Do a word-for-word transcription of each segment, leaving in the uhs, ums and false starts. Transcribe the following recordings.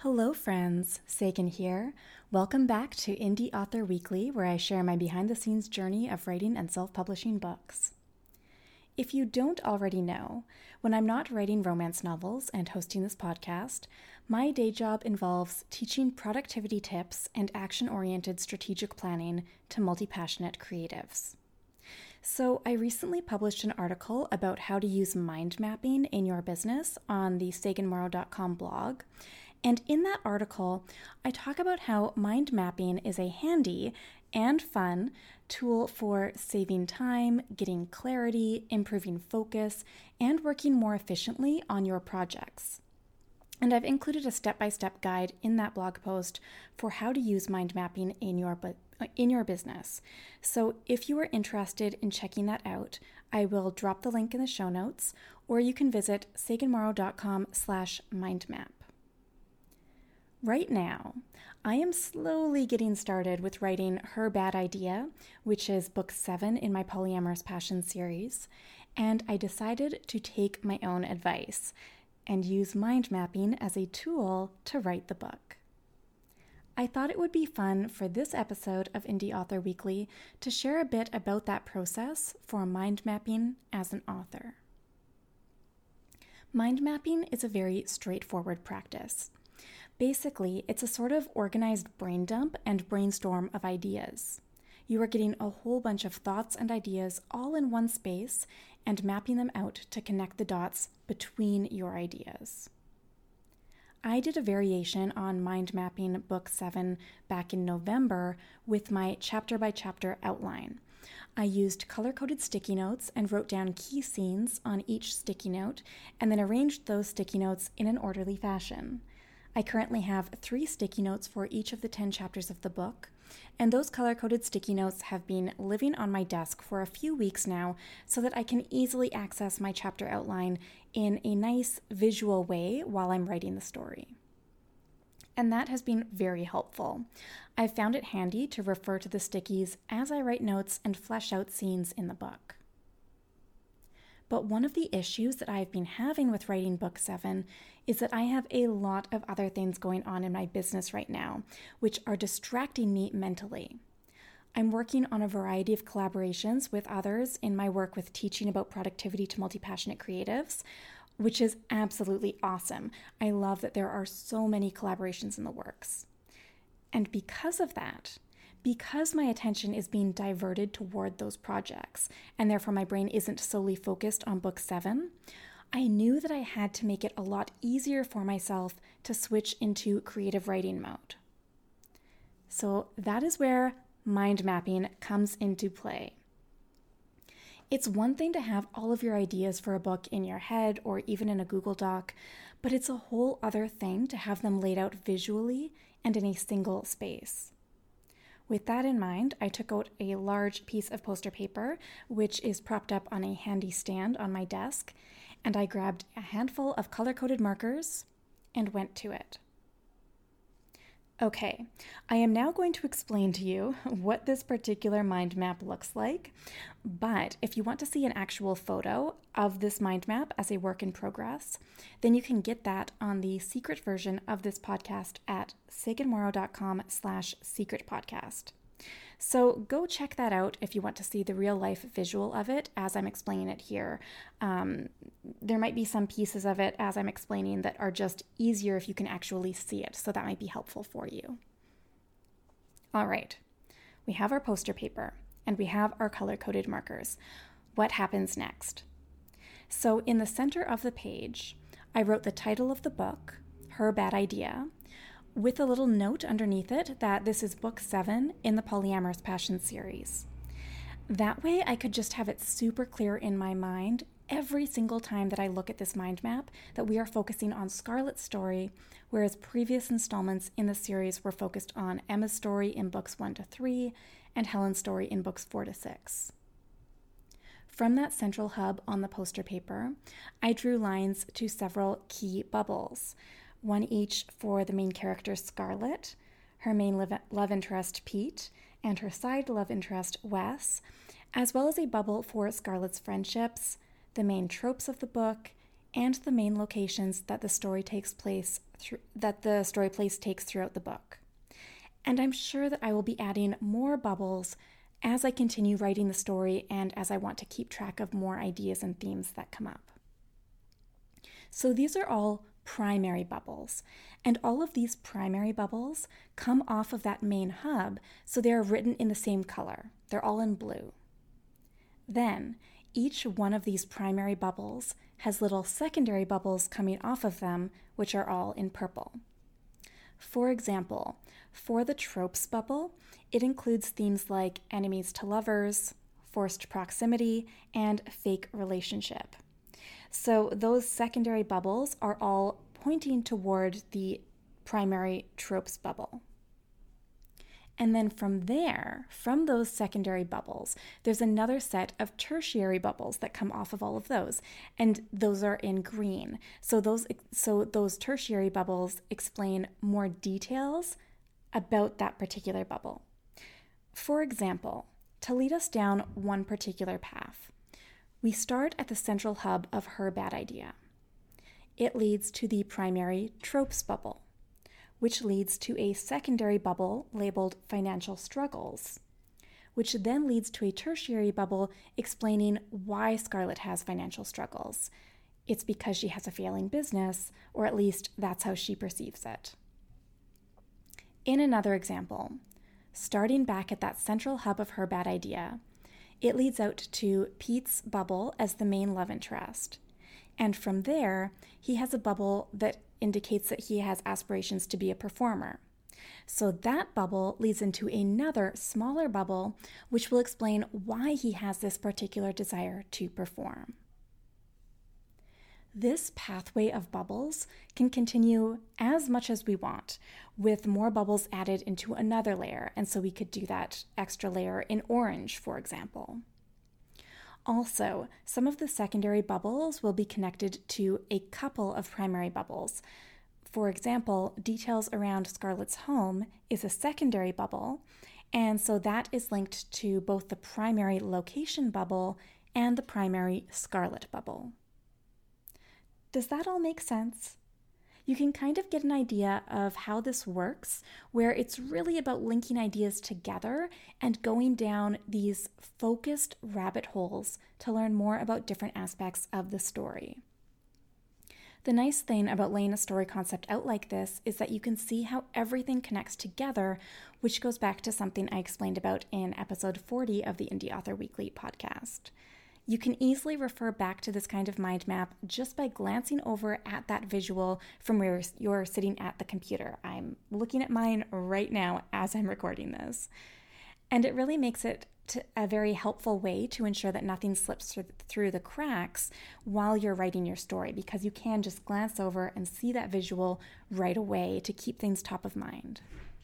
Hello friends, Sagan here. Welcome back to Indie Author Weekly, where I share my behind-the-scenes journey of writing and self-publishing books. If you don't already know, when I'm not writing romance novels and hosting this podcast, my day job involves teaching productivity tips and action-oriented strategic planning to multi-passionate creatives. So I recently published an article about how to use mind mapping in your business on the sagan morrow dot com blog. And in that article, I talk about how mind mapping is a handy and fun tool for saving time, getting clarity, improving focus, and working more efficiently on your projects. And I've included a step-by-step guide in that blog post for how to use mind mapping in your bu- in your business. So if you are interested in checking that out, I will drop the link in the show notes, or you can visit sagan morrow dot com slash mindmap. Right now, I am slowly getting started with writing Her Bad Idea, which is book seven in my Polyamorous Passion series, and I decided to take my own advice and use mind mapping as a tool to write the book. I thought it would be fun for this episode of Indie Author Weekly to share a bit about that process for mind mapping as an author. Mind mapping is a very straightforward practice. Basically, it's a sort of organized brain dump and brainstorm of ideas. You are getting a whole bunch of thoughts and ideas all in one space and mapping them out to connect the dots between your ideas. I did a variation on mind mapping book seven back in November with my chapter-by-chapter outline. I used color-coded sticky notes and wrote down key scenes on each sticky note and then arranged those sticky notes in an orderly fashion. I currently have three sticky notes for each of the ten chapters of the book, and those color-coded sticky notes have been living on my desk for a few weeks now so that I can easily access my chapter outline in a nice visual way while I'm writing the story. And that has been very helpful. I've found it handy to refer to the stickies as I write notes and flesh out scenes in the book. But one of the issues that I've been having with writing book seven is that I have a lot of other things going on in my business right now, which are distracting me mentally. I'm working on a variety of collaborations with others in my work with teaching about productivity to multi-passionate creatives, which is absolutely awesome. I love that there are so many collaborations in the works. And because of that, Because my attention is being diverted toward those projects, and therefore my brain isn't solely focused on book seven, I knew that I had to make it a lot easier for myself to switch into creative writing mode. So that is where mind mapping comes into play. It's one thing to have all of your ideas for a book in your head or even in a Google Doc, but it's a whole other thing to have them laid out visually and in a single space. With that in mind, I took out a large piece of poster paper, which is propped up on a handy stand on my desk, and I grabbed a handful of color-coded markers and went to it. Okay, I am now going to explain to you what this particular mind map looks like, but if you want to see an actual photo of this mind map as a work in progress, then you can get that on the secret version of this podcast at sagan morrow dot com slash secret podcast. So go check that out if you want to see the real life visual of it as I'm explaining it here. Um, there might be some pieces of it as I'm explaining that are just easier if you can actually see it, so that might be helpful for you. All right, we have our poster paper and we have our color-coded markers. What happens next? So in the center of the page, I wrote the title of the book, Her Bad Idea, with a little note underneath it that this is book seven in the Polyamorous Passion series. That way I could just have it super clear in my mind every single time that I look at this mind map that we are focusing on Scarlett's story, whereas previous installments in the series were focused on Emma's story in books one to three and Helen's story in books four to six. From that central hub on the poster paper, I drew lines to several key bubbles, one each for the main character Scarlett, her main love interest Pete, and her side love interest Wes, as well as a bubble for Scarlett's friendships, the main tropes of the book, and the main locations that the story takes place through, that the story place takes throughout the book. And I'm sure that I will be adding more bubbles as I continue writing the story and as I want to keep track of more ideas and themes that come up. So these are all primary bubbles, and all of these primary bubbles come off of that main hub, so they are written in the same color. They're all in blue. Then, each one of these primary bubbles has little secondary bubbles coming off of them, which are all in purple. For example, for the tropes bubble, it includes themes like enemies to lovers, forced proximity, and fake relationship. So those secondary bubbles are all pointing toward the primary tropes bubble. And then from there, from those secondary bubbles, there's another set of tertiary bubbles that come off of all of those, and those are in green. So those so those tertiary bubbles explain more details about that particular bubble. For example, to lead us down one particular path, we start at the central hub of her bad idea. It leads to the primary tropes bubble, which leads to a secondary bubble labeled financial struggles, which then leads to a tertiary bubble explaining why Scarlett has financial struggles. It's because she has a failing business, or at least that's how she perceives it. In another example, starting back at that central hub of her bad idea, it leads out to Pete's bubble as the main love interest. And from there, he has a bubble that indicates that he has aspirations to be a performer. So that bubble leads into another smaller bubble, which will explain why he has this particular desire to perform. This pathway of bubbles can continue as much as we want, with more bubbles added into another layer, and so we could do that extra layer in orange, for example. Also, some of the secondary bubbles will be connected to a couple of primary bubbles. For example, details around Scarlett's home is a secondary bubble, and so that is linked to both the primary location bubble and the primary Scarlett bubble. Does that all make sense? You can kind of get an idea of how this works, where it's really about linking ideas together and going down these focused rabbit holes to learn more about different aspects of the story. The nice thing about laying a story concept out like this is that you can see how everything connects together, which goes back to something I explained about in episode forty of the Indie Author Weekly podcast. You can easily refer back to this kind of mind map just by glancing over at that visual from where you're sitting at the computer. I'm looking at mine right now as I'm recording this. And it really makes it a very helpful way to ensure that nothing slips through the cracks while you're writing your story, because you can just glance over and see that visual right away to keep things top of mind.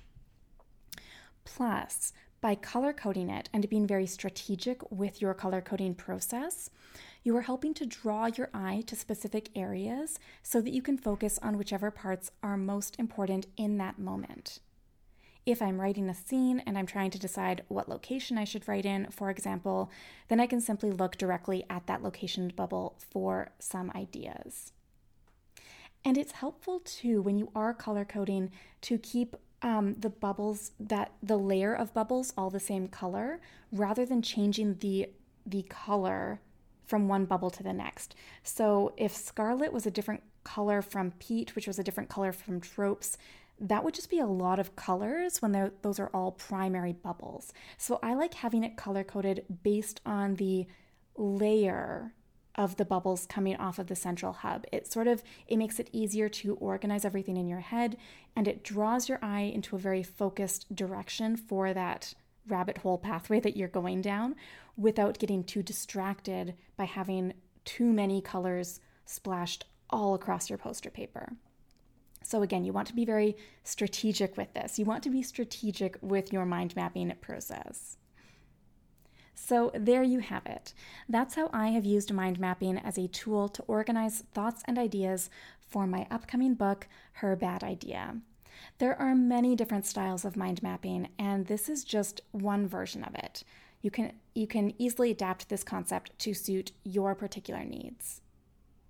Plus, by color coding it and being very strategic with your color coding process, you are helping to draw your eye to specific areas so that you can focus on whichever parts are most important in that moment. If I'm writing a scene and I'm trying to decide what location I should write in, for example, then I can simply look directly at that location bubble for some ideas. And it's helpful too, when you are color coding, to keep Um, the bubbles, that the layer of bubbles all the same color, rather than changing the the color from one bubble to the next. So if Scarlett was a different color from Pete, which was a different color from Tropes, that would just be a lot of colors when those are all primary bubbles. So I like having it color-coded based on the layer of the bubbles coming off of the central hub. It sort of, it makes it easier to organize everything in your head, and it draws your eye into a very focused direction for that rabbit hole pathway that you're going down without getting too distracted by having too many colors splashed all across your poster paper. So again, you want to be very strategic with this. You want to be strategic with your mind mapping process. So there you have it. That's how I have used mind mapping as a tool to organize thoughts and ideas for my upcoming book, Her Bad Idea. There are many different styles of mind mapping, and this is just one version of it. You can, you can easily adapt this concept to suit your particular needs.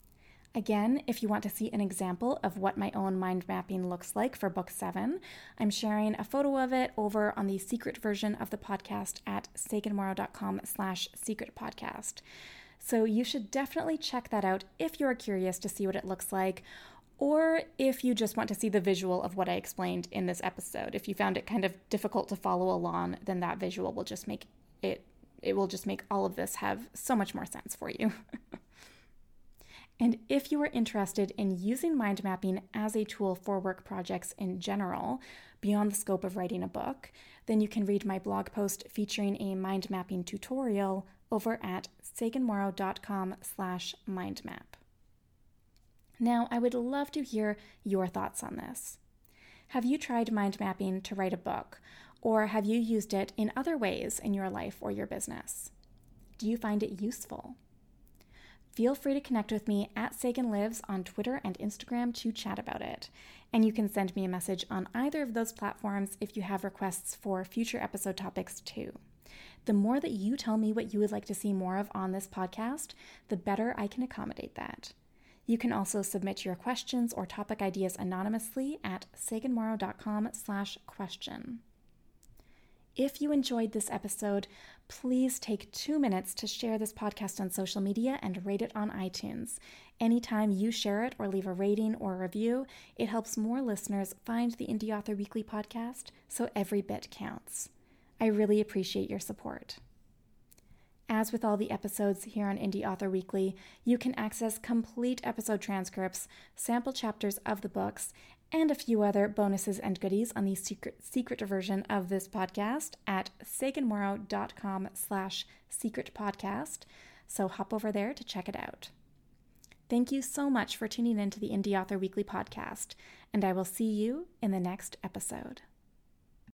Again, if you want to see an example of what my own mind mapping looks like for book seven, I'm sharing a photo of it over on the secret version of the podcast at saganmorrow.com slash secret podcast. So you should definitely check that out if you're curious to see what it looks like, or if you just want to see the visual of what I explained in this episode. If you found it kind of difficult to follow along, then that visual will just make it, it will just make all of this have so much more sense for you. And if you are interested in using mind mapping as a tool for work projects in general, beyond the scope of writing a book, then you can read my blog post featuring a mind mapping tutorial over at saganmorrow.com slash mindmap. Now, I would love to hear your thoughts on this. Have you tried mind mapping to write a book, or have you used it in other ways in your life or your business? Do you find it useful? Feel free to connect with me at Sagan Lives on Twitter and Instagram to chat about it. And you can send me a message on either of those platforms if you have requests for future episode topics too. The more that you tell me what you would like to see more of on this podcast, the better I can accommodate that. You can also submit your questions or topic ideas anonymously at saganmorrow.com slash question. If you enjoyed this episode, please take two minutes to share this podcast on social media and rate it on iTunes. Anytime you share it or leave a rating or review, it helps more listeners find the Indie Author Weekly podcast, so every bit counts. I really appreciate your support. As with all the episodes here on Indie Author Weekly, you can access complete episode transcripts, sample chapters of the books, and a few other bonuses and goodies on the secret secret version of this podcast at saganmorrow.com slash secret podcast. So hop over there to check it out. Thank you so much for tuning in to the Indie Author Weekly podcast, and I will see you in the next episode.